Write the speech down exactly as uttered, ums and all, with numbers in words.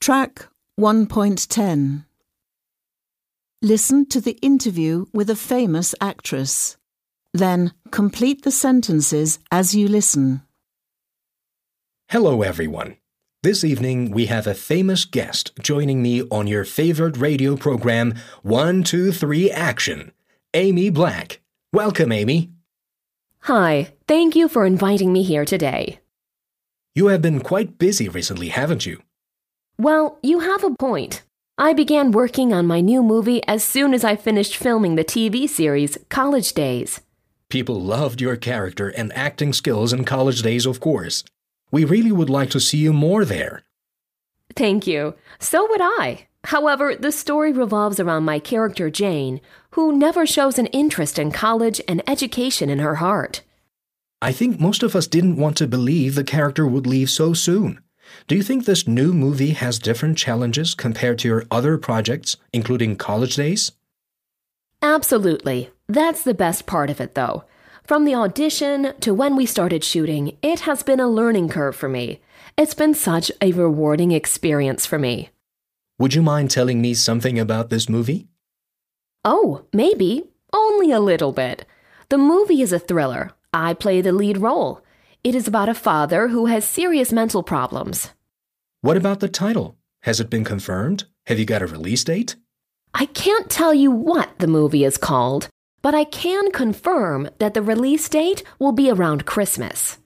Track one point ten. Listen to the interview with a famous actress. Then complete the sentences as you listen. Hello, everyone. This evening we have a famous guest joining me on your favorite radio program, One, Two, Three, Action. Amy Black. Welcome, Amy. Hi, thank you for inviting me here today. You have been quite busy recently, haven't you? Well, you have a point. I began working on my new movie as soon as I finished filming the T V series College Days. People loved your character and acting skills in College Days, of course. We really would like to see you more there. Thank you. So would I. However, the story revolves around my character Jane, who never shows an interest in college and education in her heart. I think most of us didn't want to believe the character would leave so soon. Do you think this new movie has different challenges compared to your other projects, including College Days? Absolutely. That's the best part of it, though. From the audition to when we started shooting, it has been a learning curve for me. It's been such a rewarding experience for me. Would you mind telling me something about this movie? Oh, maybe. Only a little bit. The movie is a thriller. I play the lead role. It is about a father who has serious mental problems. What about the title? Has it been confirmed? Have you got a release date? I can't tell you what the movie is called, but I can confirm that the release date will be around Christmas.